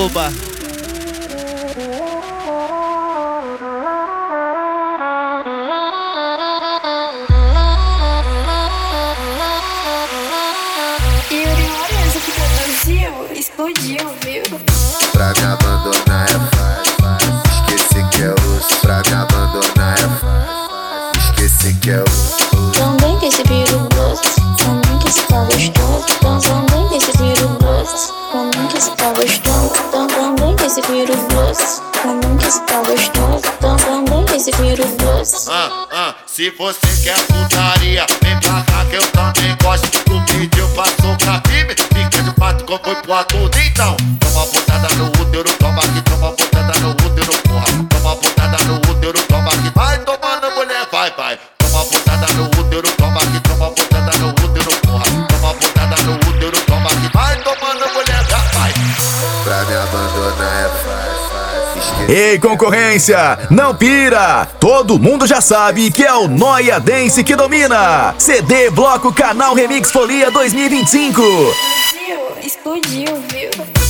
arroba. Explodiu, viu? Pra me abandonar é fácil, esquecer que é osso. Pra me abandonar é fácil, esquecer que é osso. Também que esse piru gosto, também que esse tá gostoso. Também que esse piru gosto, também que esse tá gostoso. Também que esse piru gosto, também que esse tá gostoso. Também que esse piru gosto. Se você quer putaria, vem pra cá que eu também gosto. Tu pediu pra socar firme, fica de pato como foi pro atudo. Então, toma botada no útero, toma aqui, toma botada no útero, porra. Toma botada no útero, toma aqui. Vai tomando mulher, vai. Toma botada no útero, toma aqui, toma botada no útero, porra. Toma botada no útero, toma aqui. Vai tomando mulher, vai. Pra me abandonar é fácil. Ei, concorrência, não pira! Todo mundo já sabe que é o Noia Dance que domina. CD Bloco Canal Remix Folia 2025. Explodiu, viu?